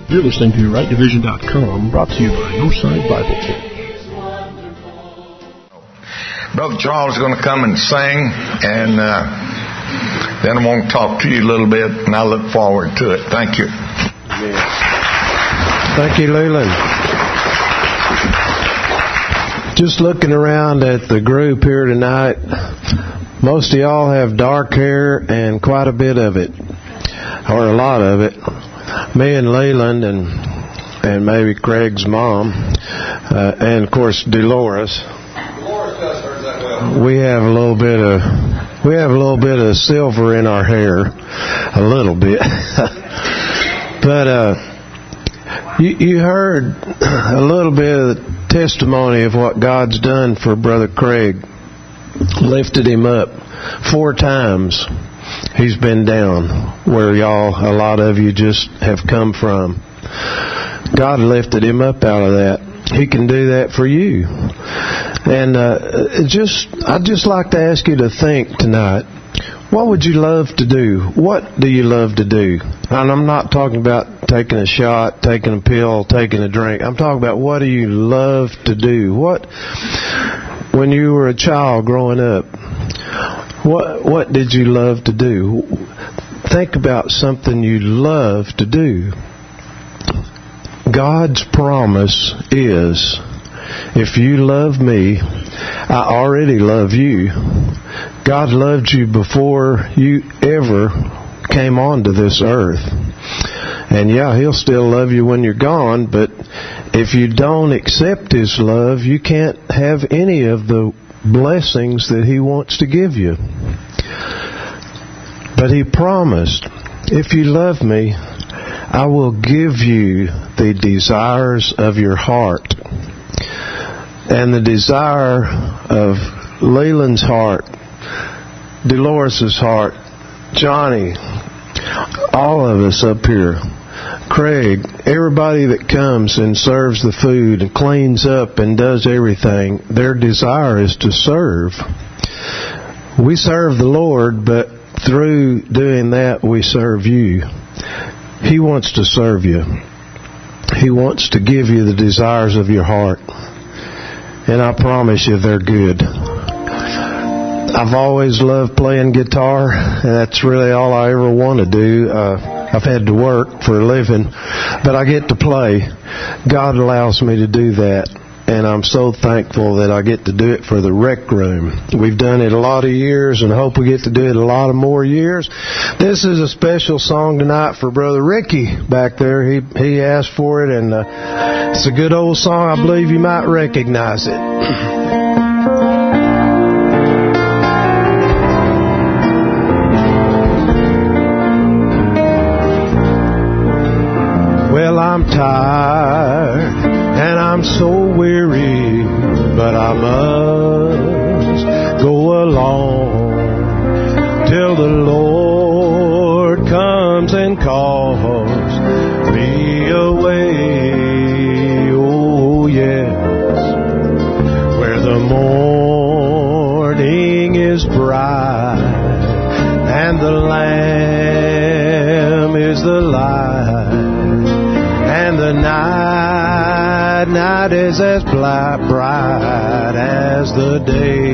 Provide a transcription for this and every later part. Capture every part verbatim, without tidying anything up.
You're listening to right division dot com, brought to you by Northside Bible Church. Brother Charles is going to come and sing, and uh, then I'm going to talk to you a little bit, and I look forward to it. Thank you. Yes. Thank you, Leland. Just looking around at the group here tonight, most of y'all have dark hair and quite a bit of it, or a lot of it. Me and Leland and and maybe Craig's mom, uh, and of course Dolores. Dolores does hers that well. We have a little bit of we have a little bit of silver in our hair, a little bit. But uh, you you heard a little bit of the testimony of what God's done for Brother Craig. Lifted him up four times. He's been down where y'all, a lot of you just have come from. God lifted him up out of that. He can do that for you. And uh, just, I'd just like to ask you to think tonight, what would you love to do? What do you love to do? And I'm not talking about taking a shot, taking a pill, taking a drink. I'm talking about what do you love to do? What, when you were a child growing up, What what did you love to do? Think about something you love to do. God's promise is, if you love me, I already love you. God loved you before you ever came onto this earth. And yeah, He'll still love you when you're gone, but if you don't accept His love, you can't have any of the blessings that He wants to give you. But He promised, if you love me, I will give you the desires of your heart. And the desire of Leland's heart, Dolores' heart, Johnny, all of us up here, Craig, everybody that comes and serves the food and cleans up and does everything, their desire is to serve. We serve the Lord, but through doing that, we serve you. He wants to serve you. He wants to give you the desires of your heart. And I promise you, they're good. I've always loved playing guitar, and that's really all I ever want to do. Uh, I've had to work for a living, but I get to play. God allows me to do that, and I'm so thankful that I get to do it for the Rec Room. We've done it a lot of years, and I hope we get to do it a lot of more years. This is a special song tonight for Brother Ricky back there. He he asked for it, and uh, it's a good old song. I believe you might recognize it. I'm tired and I'm so weary, but I must go along till the Lord comes and calls me away. Oh yes, where the morning is bright and the Lamb is the light. And the night, night is as bright, bright as the day.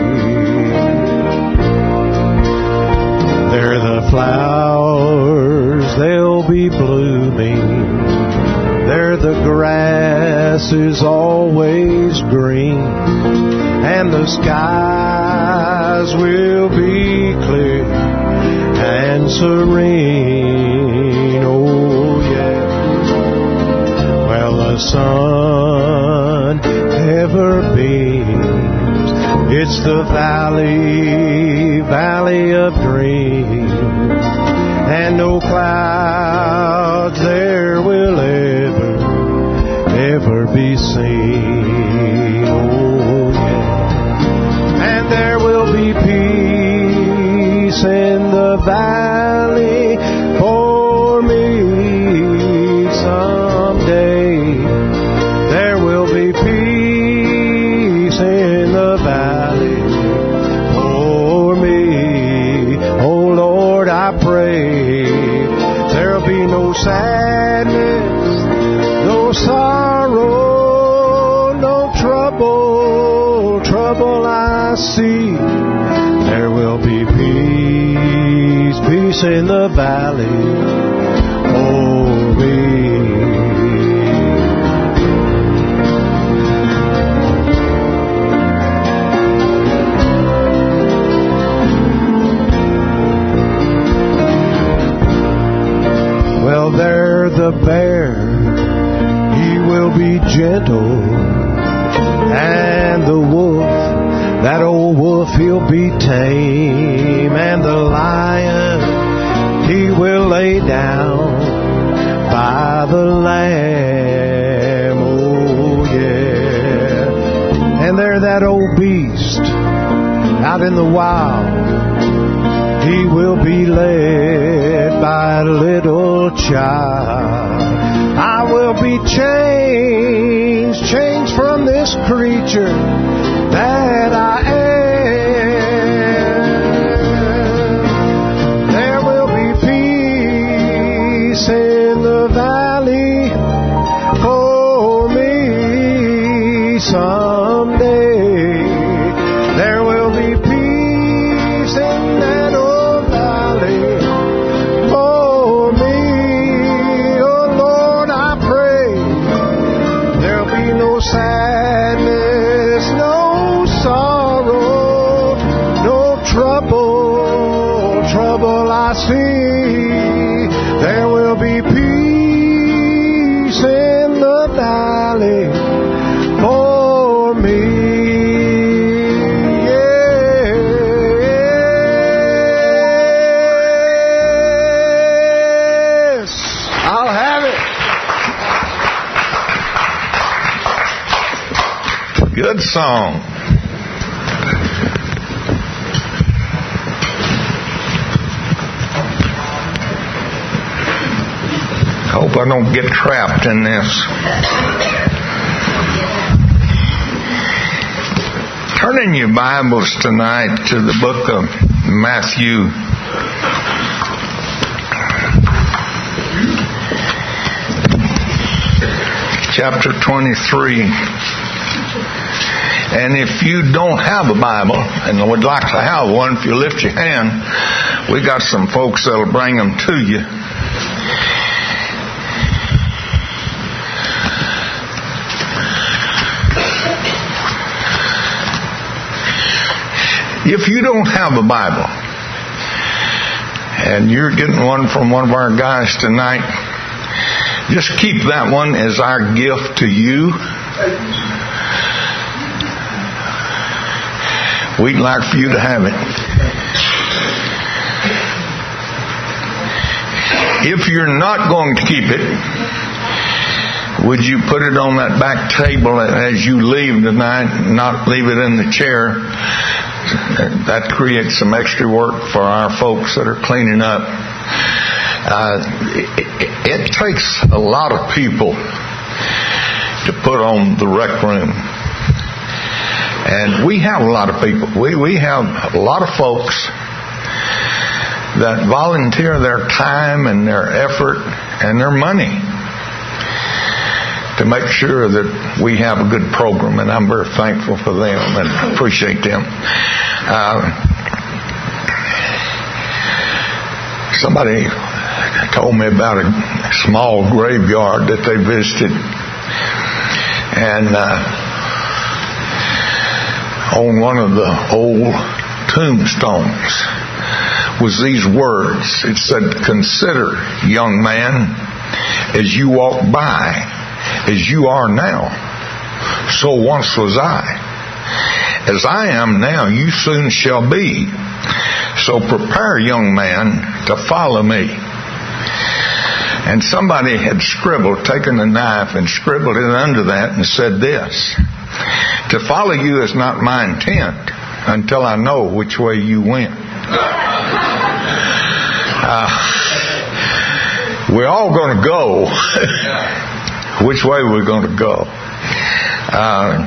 There the flowers, they'll be blooming. There the grass is always green. And the skies will be clear and serene. Oh, yeah. Well, the sun ever beams. It's the valley, valley of dreams. And no clouds there will ever, ever be seen. Oh, yeah. And there will be peace in the valley for me someday. There will be peace in the valley for me. Oh Lord, I pray there'll be no sadness sea. There will be peace, peace in the valley. Oh, me. Well, there the bear, he will be gentle, and the wolf, that old wolf, he'll be tame, and the lion, he will lay down by the lamb. Oh yeah. And there that old beast out in the wild, he will be led by a little child. I will be changed, changed from this creature that I am. There will be peace in the valley for me someday. There will be peace in that old valley for me. Oh Lord, I pray there'll be no sadness, no sorrow, no trouble, trouble I see. There will be peace in the valley for me. Yes, I'll have it. Good song. Hope I don't get trapped in this. Turn in your Bibles tonight to the book of Matthew. Chapter twenty-three. And if you don't have a Bible and would like to have one, if you lift your hand, we got some folks that'll bring them to you. If you don't have a Bible and you're getting one from one of our guys tonight, just keep that one as our gift to you. We'd like for you to have it. If you're not going to keep it, would you put it on that back table as you leave tonight, not leave it in the chair? That creates some extra work for our folks that are cleaning up. Uh, it, it takes a lot of people to put on the rec room. And we have a lot of people. We, we have a lot of folks that volunteer their time and their effort and their money to make sure that we have a good program, and I'm very thankful for them and appreciate them. Uh, somebody told me about a small graveyard that they visited, and uh, on one of the old tombstones was these words. It said, "Consider, young man, as you walk by, as you are now, so once was I. As I am now, you soon shall be. So prepare, young man, to follow me." And somebody had scribbled, taken a knife and scribbled it under that and said this: "To follow you is not my intent until I know which way you went." Uh, we're all going to go. Which way we're going to go. Uh,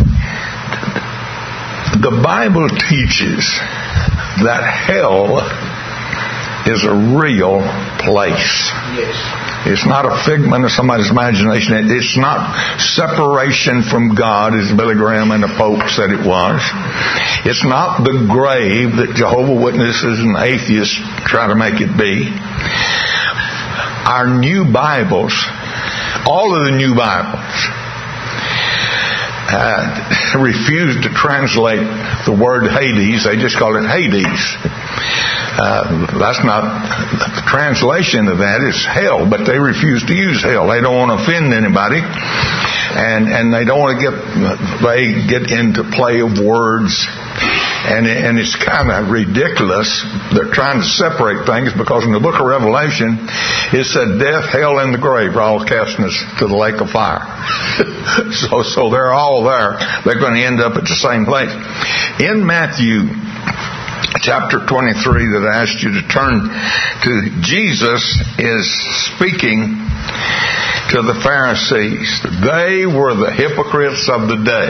the Bible teaches that hell is a real place. Yes. It's not a figment of somebody's imagination. It's not separation from God, as Billy Graham and the Pope said it was. It's not the grave that Jehovah's Witnesses and atheists try to make it be. Our new Bibles, all of the new Bibles, uh, refuse to translate the word Hades. They just call it Hades. Uh, that's not, the translation of that is hell, but they refuse to use hell. They don't want to offend anybody, and and they don't want to get, they get into play of words, and and it's kind of ridiculous. They're trying to separate things, because in the book of Revelation it said death, hell, and the grave are all casting us to the lake of fire. so so they're all there. They're going to end up at the same place. In Matthew chapter twenty-three that I asked you to turn to, Jesus is speaking to the Pharisees. They were the hypocrites of the day.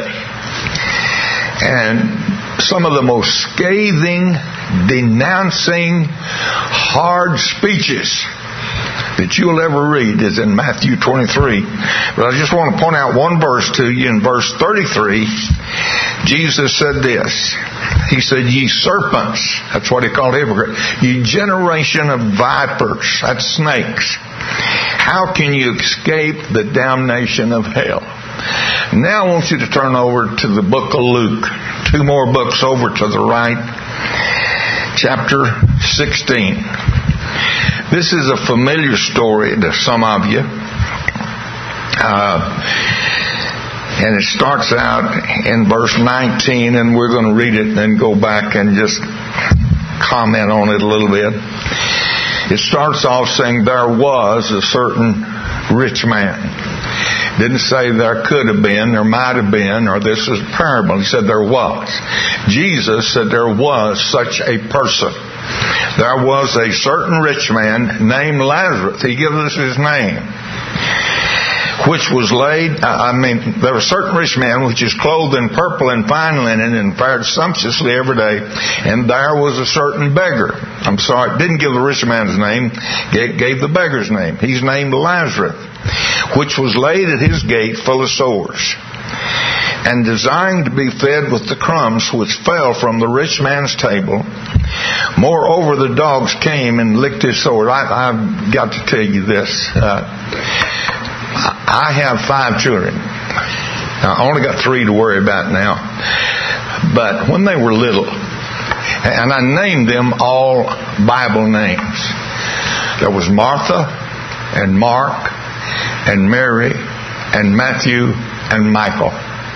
And some of the most scathing, denouncing, hard speeches that you'll ever read is in Matthew twenty-three. But I just want to point out one verse to you. In verse thirty-three, Jesus said this. He said, "Ye serpents," that's what he called hypocrites, "ye generation of vipers," that's snakes, "how can you escape the damnation of hell?" Now I want you to turn over to the book of Luke. Two more books over to the right. Chapter sixteen. This is a familiar story to some of you. Uh, and it starts out in verse nineteen, and we're going to read it and then go back and just comment on it a little bit. It starts off saying, "There was a certain rich man." Didn't say there could have been, there might have been, or this is a parable. He said there was. Jesus said there was such a person. There was a certain rich man named Lazarus. He gives us his name. Which was laid, I mean, there was a certain rich man which is clothed in purple and fine linen and fared sumptuously every day. And there was a certain beggar. I'm sorry, didn't give the rich man's name, gave the beggar's name. He's named Lazarus, which was laid at his gate full of sores, and desiring to be fed with the crumbs which fell from the rich man's table. Moreover, the dogs came and licked his sores. I, I've got to tell you this. Uh, I have five children. I only got three to worry about now. But when they were little, and I named them all Bible names. There was Martha and Mark and Mary and Matthew and Michael.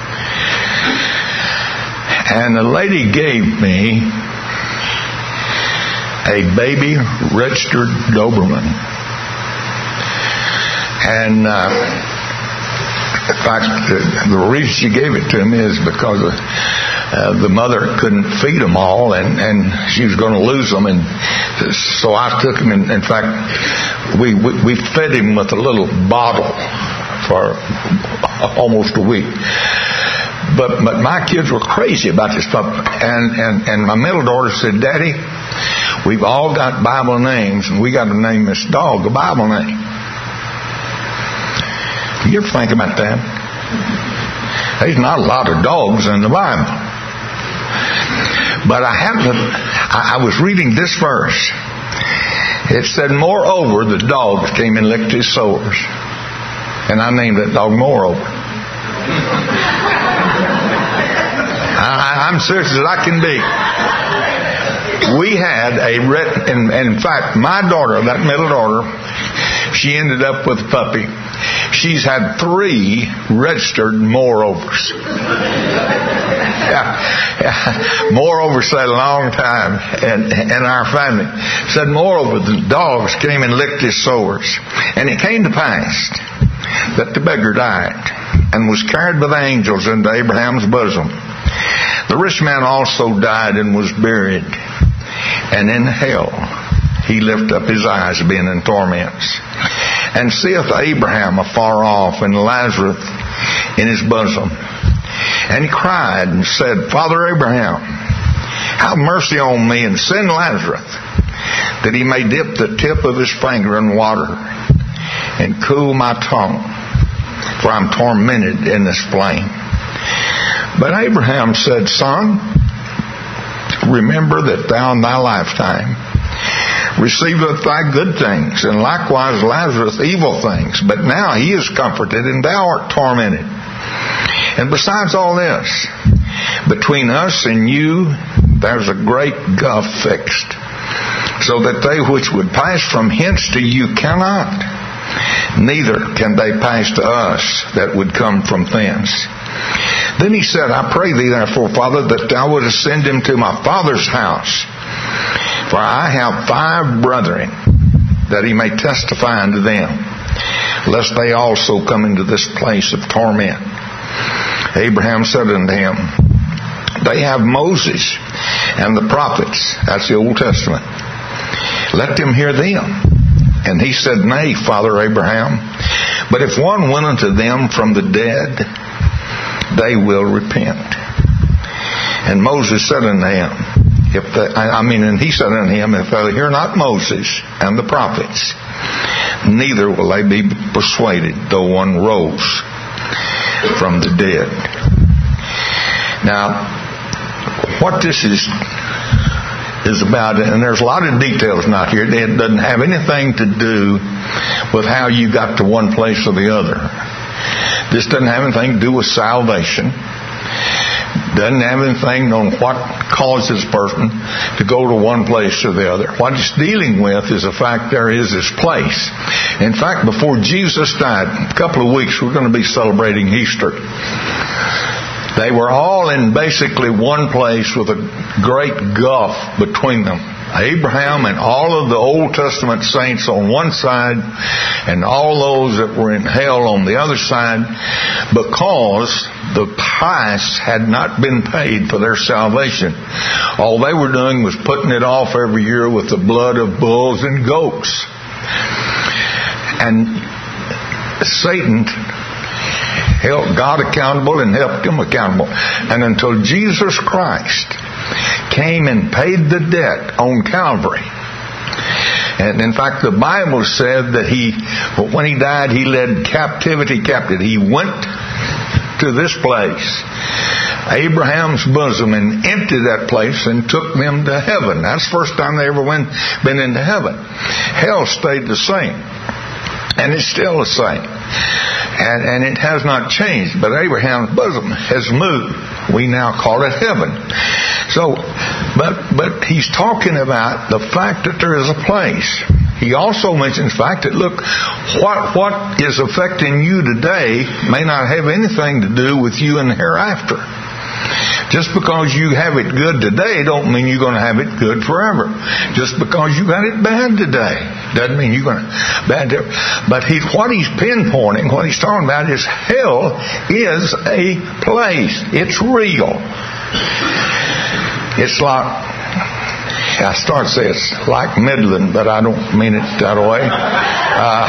And the lady gave me a baby registered Doberman. And uh, in fact, the, the reason she gave it to me is because of, uh, the mother couldn't feed them all, and, and she was going to lose them. And so I took him, and in fact, we, we, we fed him with a little bottle for almost a week. But but my kids were crazy about this stuff. And, and, and my middle daughter said, "Daddy, we've all got Bible names, and we got to name this dog a Bible name." You ever think about that? There's not a lot of dogs in the Bible. But I happened to, I, I was reading this verse. It said, "Moreover, the dogs came and licked his sores." And I named that dog Moreover. I, I'm serious as I can be. We had a, and, and in fact, my daughter, that middle daughter, she ended up with a puppy. She's had three registered moreovers. Yeah, yeah. Moreover said a long time in, in our family. Said, "Moreover, the dogs came and licked his sores. And it came to pass that the beggar died and was carried by the angels into Abraham's bosom. The rich man also died and was buried. And in hell he lifted up his eyes, being in torments, and seeth Abraham afar off, and Lazarus in his bosom. And he cried and said, Father Abraham, have mercy on me, and send Lazarus, that he may dip the tip of his finger in water, and cool my tongue, for I'm tormented in this flame. But Abraham said, Son, remember that thou in thy lifetime receiveth thy good things, and likewise Lazarus evil things. But now he is comforted, and thou art tormented. And besides all this, between us and you there's a great gulf fixed, so that they which would pass from hence to you cannot, neither can they pass to us that would come from thence. Then he said, I pray thee therefore, Father, that thou wouldest send him to my father's house. For I have five brethren, that he may testify unto them, lest they also come into this place of torment. Abraham said unto him, They have Moses and the prophets. That's the Old Testament. Let them hear them. And he said, Nay, Father Abraham, but if one went unto them from the dead, they will repent. And Moses said unto him, if they, I mean, and he said unto him, If they hear not Moses and the prophets, neither will they be persuaded, though one rose from the dead. Now, what this is is about, and there's a lot of details not here. It doesn't have anything to do with how you got to one place or the other. This doesn't have anything to do with salvation. Doesn't have anything on what causes a person to go to one place or the other. What it's dealing with is the fact there is this place. In fact, before Jesus died, a couple of weeks, we're going to be celebrating Easter. They were all in basically one place with a great gulf between them. Abraham and all of the Old Testament saints on one side, and all those that were in hell on the other side, because the price had not been paid for their salvation. All they were doing was putting it off every year with the blood of bulls and goats. And Satan held God accountable and helped him accountable. And until Jesus Christ came and paid the debt on Calvary. And in fact, the Bible said that he, when he died, he led captivity captive. He went to this place, Abraham's bosom, and emptied that place and took them to heaven. That's the first time they ever went, been into heaven. Hell stayed the same. And it's still the same. And, and it has not changed. But Abraham's bosom has moved. We now call it heaven. So, but but he's talking about the fact that there is a place. He also mentions the fact that, look, what what is affecting you today may not have anything to do with you in the hereafter. Just because you have it good today don't mean you're going to have it good forever. Just because you got it bad today doesn't mean you're going to bad. But he, what he's pinpointing, what he's talking about is hell is a place. It's real. It's like, I start to say it's like Midland, but I don't mean it that way. Uh,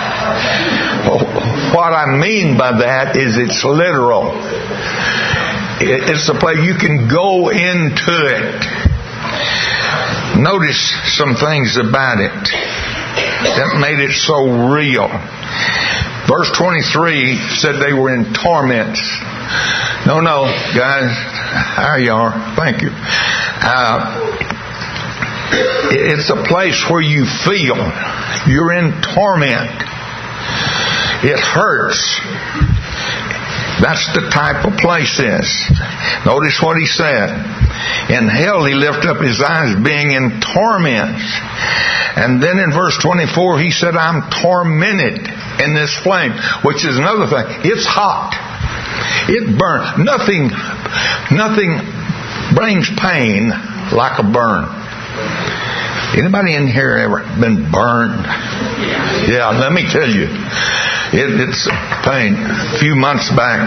what I mean by that is it's literal. It's a place you can go into it. Notice some things about it that made it so real. Verse twenty-three said they were in torments. No, no, guys, there you are. Thank you. Uh, it's a place where you feel you're in torment. It hurts. That's the type of place this. Notice what he said. In hell he lifted up his eyes, being in torment. And then in verse twenty-four he said, I'm tormented in this flame, which is another thing. It's hot. It burns. Nothing, nothing brings pain like a burn. Anybody in here ever been burned? Yeah, let me tell you. It, it's pain. A few months back,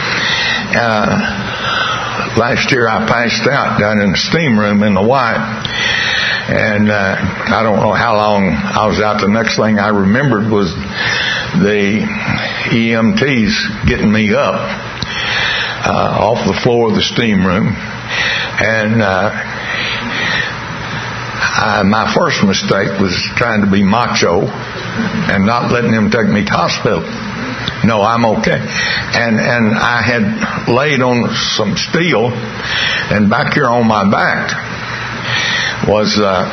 uh, last year I passed out down in the steam room in the Y. And uh, I don't know how long I was out. The next thing I remembered was the E M Ts getting me up uh, off the floor of the steam room. And uh, I, my first mistake was trying to be macho. and not letting them take me to hospital. No, I'm okay. And and I had laid on some steel, and back here on my back was uh,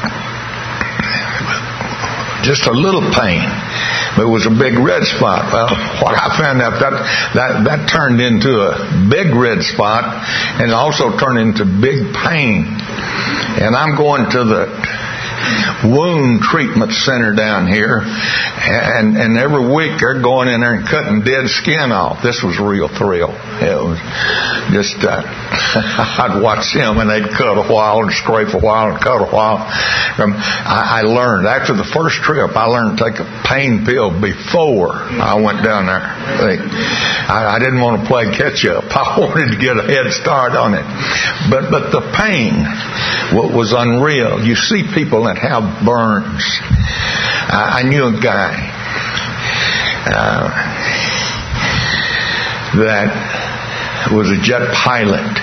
just a little pain. But it was a big red spot. Well, what I found out, that that that turned into a big red spot, and also turned into big pain. And I'm going to the wound treatment center down here, and and every week they're going in there and cutting dead skin off. This was a real thrill. It was just uh, I'd watch them, and they'd cut a while and scrape a while and cut a while. Um, I, I learned after the first trip, I learned to take a pain pill before I went down there. I, I didn't want to play catch up. I wanted to get a head start on it. But but the pain was unreal. You see people that have burns. Uh, I knew a guy uh, that was a jet pilot,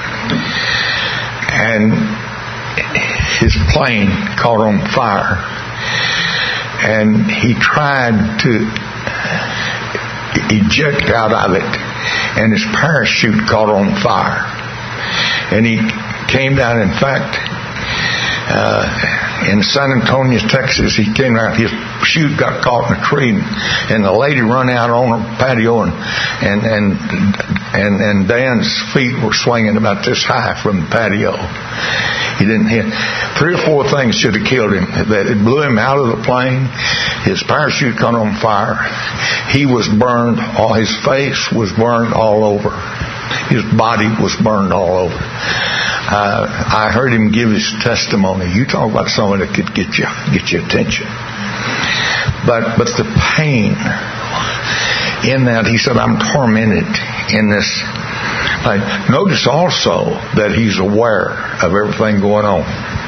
and his plane caught on fire, and he tried to eject out of it, and his parachute caught on fire, and he came down. In fact, uh, in San Antonio, Texas, he came out. His chute got caught in a tree, and, and the lady run out on her patio, and and and and, and Dan's feet were swinging about this high from the patio. He didn't hit. Three or four things should have killed him. That it blew him out of the plane. His parachute caught on fire. He was burned. All his face was burned all over. His body was burned all over. Uh, I heard him give his testimony. You talk about someone that could get you get your attention. But but the pain in that, he said, I'm tormented in this. Like, notice also that he's aware of everything going on.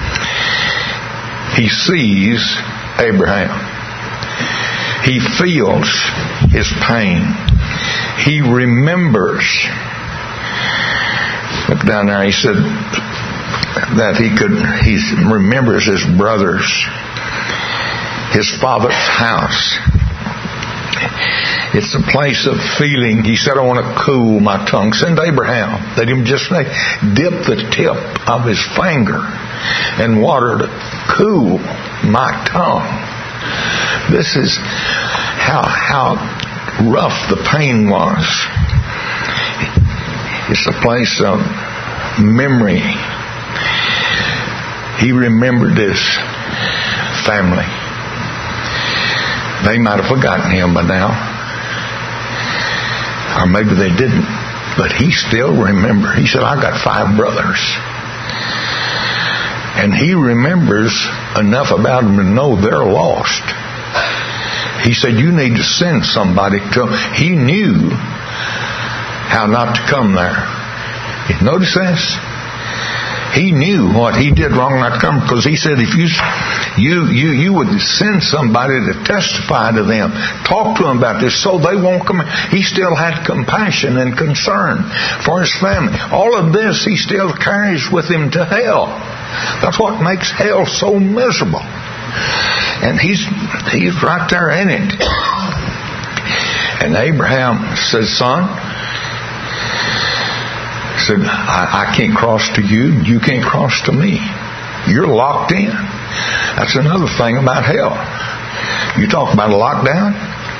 He sees Abraham. He feels his pain. He remembers. Look down there. He said that he could. He remembers his brothers, his father's house. It's a place of feeling. He said, I want to cool my tongue. Send Abraham. Let him just say, dip the tip of his finger in water to cool my tongue. This is how how rough the pain was. It's a place of memory. He remembered his family. They might have forgotten him by now. Or maybe they didn't. But he still remembered. He said, I got five brothers. And he remembers enough about them to know they're lost. He said, you need to send somebody to them. He knew how not to come there. You notice this? He knew what he did wrong not to come, because he said if you you you you would send somebody to testify to them, talk to them about this, so they won't come. He still had compassion and concern for his family. All of this he still carries with him to hell. That's what makes hell so miserable. And he's he's right there in it. And Abraham says, son, said, I, I can't cross to you. You can't cross to me. You're locked in. That's another thing about hell. You talk about a lockdown.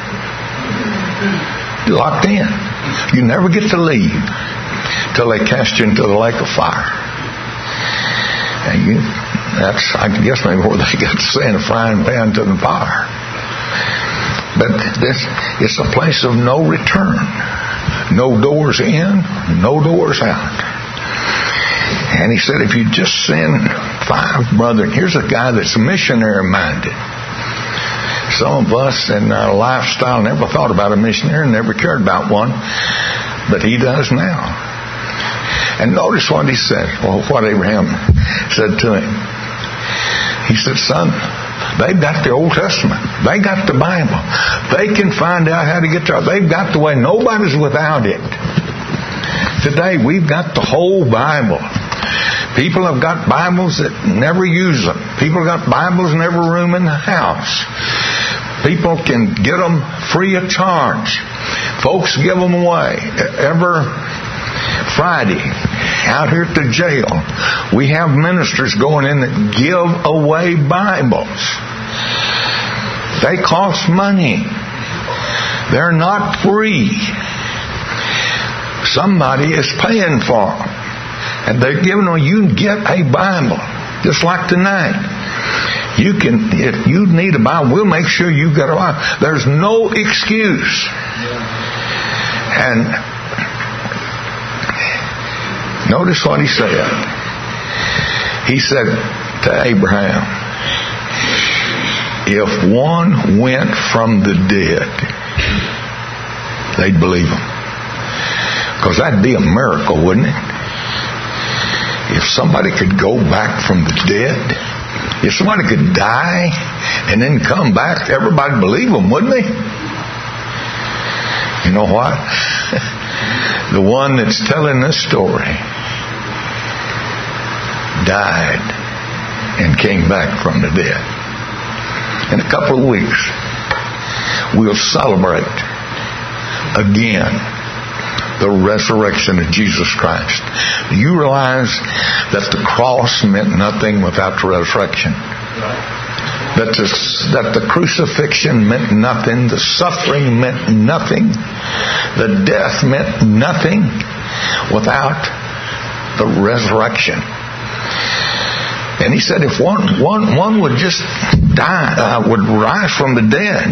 You're locked in. You never get to leave till they cast you into the lake of fire. And you, that's, I guess, maybe where they got to send a frying pan to the fire. But this, it's a place of no return. No doors in, no doors out. And he said, if you just send five brethren, here's a guy that's missionary-minded. Some of us in our lifestyle never thought about a missionary, never cared about one, but he does now. And notice what he said, well, what Abraham said to him. He said, son, they've got the Old Testament. They got the Bible. They can find out how to get there. They've got the way. Nobody's without it. Today, we've got the whole Bible. People have got Bibles that never use them. People have got Bibles in every room in the house. People can get them free of charge. Folks give them away. Every Friday, out here at the jail, we have ministers going in that give away Bibles. They cost money. They're not free. Somebody is paying for them. And they're giving them, you can get a Bible. Just like tonight. You can, if you need a Bible, we'll make sure you get a Bible. There's no excuse. And notice what he said. He said to Abraham, if one went from the dead, they'd believe him. Because that'd be a miracle, wouldn't it? If somebody could go back from the dead, if somebody could die and then come back, everybody'd believe them, wouldn't they? You know what? The one that's telling this story died and came back from the dead. In a couple of weeks, we'll celebrate again the resurrection of Jesus Christ. Do you realize that the cross meant nothing without the resurrection? That the, that the crucifixion meant nothing. The suffering meant nothing. The death meant nothing without the resurrection. And he said if one, one, one would just die, uh, would rise from the dead,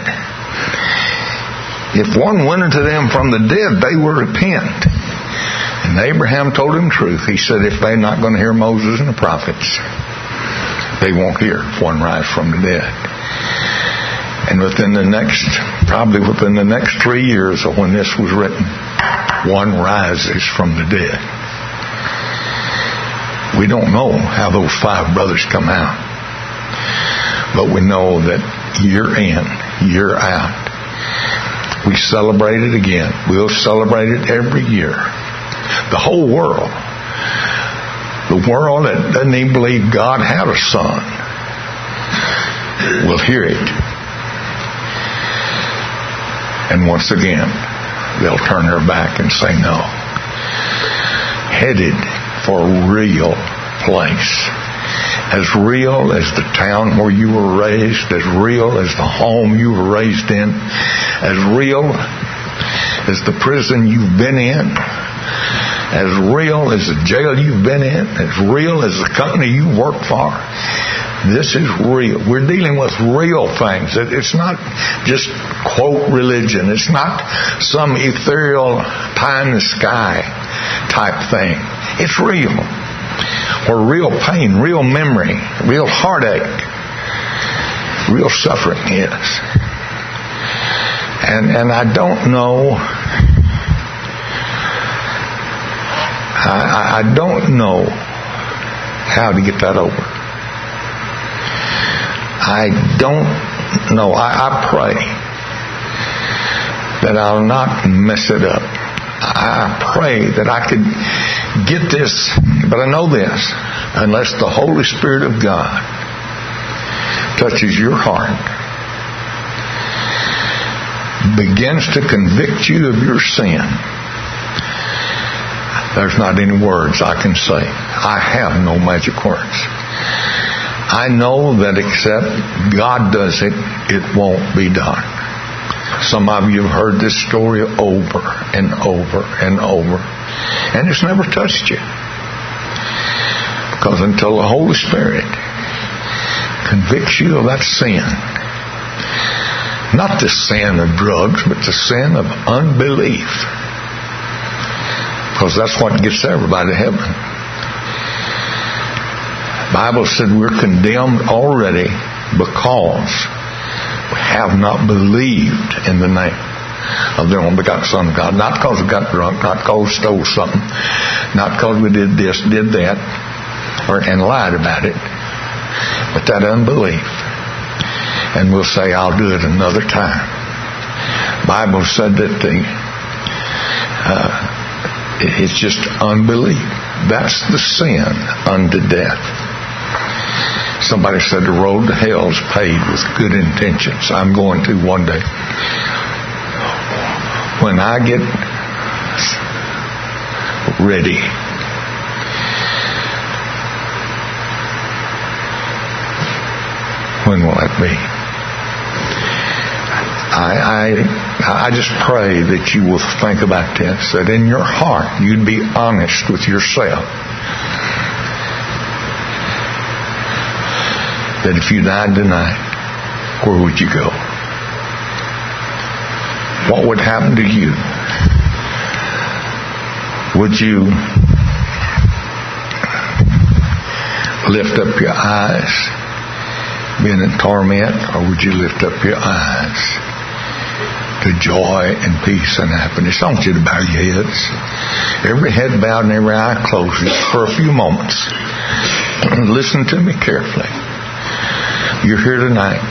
if one went into them from the dead, they would repent. And Abraham told him truth. He said, if they're not going to hear Moses and the prophets, they won't hear if one rise from the dead. And within the next, probably within the next three years of when this was written, one rises from the dead. We don't know how those five brothers come out. But we know that year in, year out, we celebrate it again. We'll celebrate it every year. The whole world. The world that doesn't even believe God had a son will hear it. And once again, they'll turn their back and say no. Headed for a real place. As real as the town where you were raised, as real as the home you were raised in, as real as the prison you've been in, as real as the jail you've been in, as real as the company you work for. This is real. We're dealing with real things. It's not just, quote, religion. It's not some ethereal pie in the sky type thing. It's real. Where real pain, real memory, real heartache, real suffering is. And and I don't know I, I don't know how to get that over. I don't know. I, I pray that I'll not mess it up. I pray that I could get this, but I know this, unless the Holy Spirit of God touches your heart, begins to convict you of your sin, there's not any words I can say. I have no magic words. I know that except God does it, it won't be done. Some of you have heard this story over and over and over, and it's never touched you. Because until the Holy Spirit convicts you of that sin, not the sin of drugs, but the sin of unbelief, because that's what gets everybody to heaven. The Bible said we're condemned already because we have not believed in the name of the only begotten Son of God. Not because we got drunk, not because we stole something, not because we did this, did that, or and lied about it, but that unbelief. And we'll say, I'll do it another time. The Bible said that the uh, it's just unbelief. That's the sin unto death. Somebody said the road to hell is paved with good intentions. I'm going to one day. When I get ready, when will that be? I, I I just pray that you will think about this, that in your heart you'd be honest with yourself. That if you died tonight, where would you go? What would happen to you? Would you lift up your eyes, being in torment, or would you lift up your eyes to joy and peace and happiness? I want you to bow your heads. Every head bowed and every eye closed for a few moments. Listen to me carefully. You're here tonight.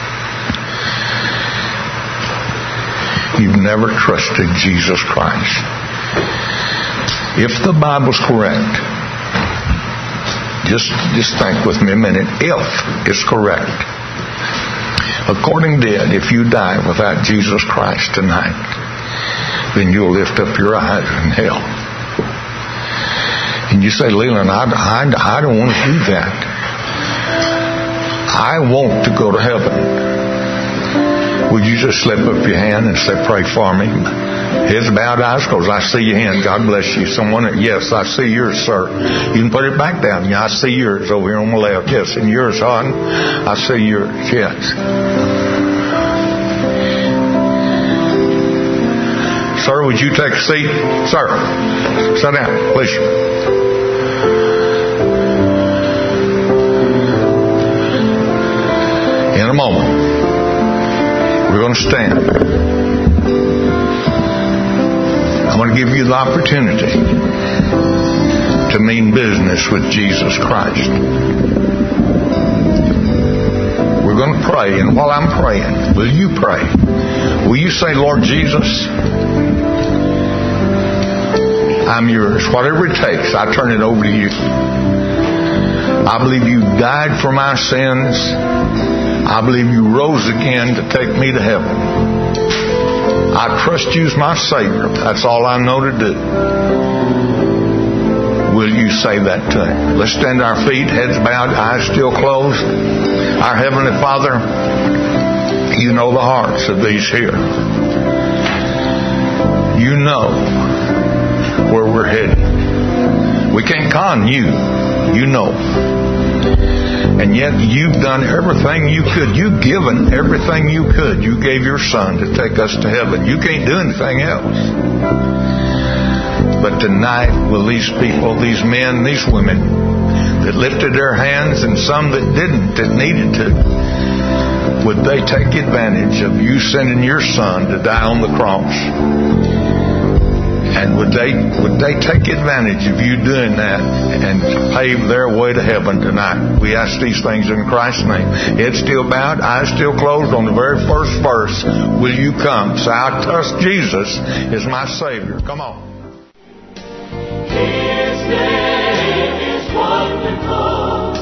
You've never trusted Jesus Christ. If the Bible's correct, just, just think with me a minute. If it's correct, according to it, if you die without Jesus Christ tonight, then you'll lift up your eyes in hell. And you say, Leland, I, I, I don't want to do that. I want to go to heaven. Would you just slip up your hand and say, pray for me? Heads bowed, eyes closed. I see your hand. God bless you. Someone, yes, I see yours, sir. You can put it back down. Yeah, I see yours over here on my left. Yes, and yours, hon. I see yours. Yes. Sir, would you take a seat? Sir, sit down, please. In a moment, we're going to stand. I'm going to give you the opportunity to mean business with Jesus Christ. We're going to pray, and while I'm praying, will you pray? Will you say, Lord Jesus, I'm yours. Whatever it takes, I turn it over to you. I believe you died for my sins. I believe you rose again to take me to heaven. I trust you as my Savior. That's all I know to do. Will you say that to Him? Let's stand to our feet, heads bowed, eyes still closed. Our Heavenly Father, you know the hearts of these here. You know where we're headed. We can't con you. You know. And yet you've done everything you could. You've given everything you could. You gave your Son to take us to heaven. You can't do anything else. But tonight, will these people, these men, these women that lifted their hands and some that didn't, that needed to, would they take advantage of you sending your Son to die on the cross? And would they would they take advantage of you doing that and pave their way to heaven tonight? We ask these things in Christ's name. Head still bowed, eyes still closed on the very first verse. Will you come? Say, I trust Jesus is my Savior. Come on. His name is wonderful,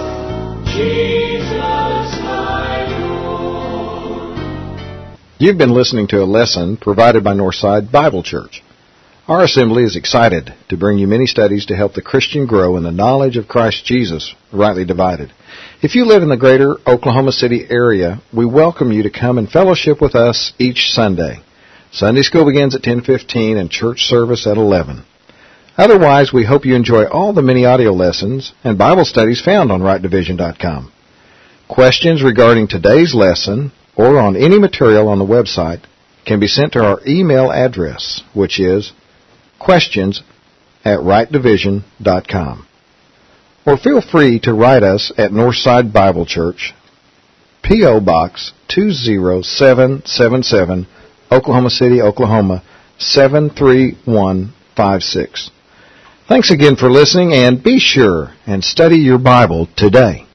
Jesus my Lord. You've been listening to a lesson provided by Northside Bible Church. Our assembly is excited to bring you many studies to help the Christian grow in the knowledge of Christ Jesus, rightly divided. If you live in the greater Oklahoma City area, we welcome you to come and fellowship with us each Sunday. Sunday school begins at ten fifteen and church service at eleven. Otherwise, we hope you enjoy all the many audio lessons and Bible studies found on right division dot com. Questions regarding today's lesson or on any material on the website can be sent to our email address, which is questions at right division dot com. Or feel free to write us at Northside Bible Church, P O. Box two zero seven seven seven, Oklahoma City, Oklahoma seven three one five six. Thanks again for listening, and be sure and study your Bible today.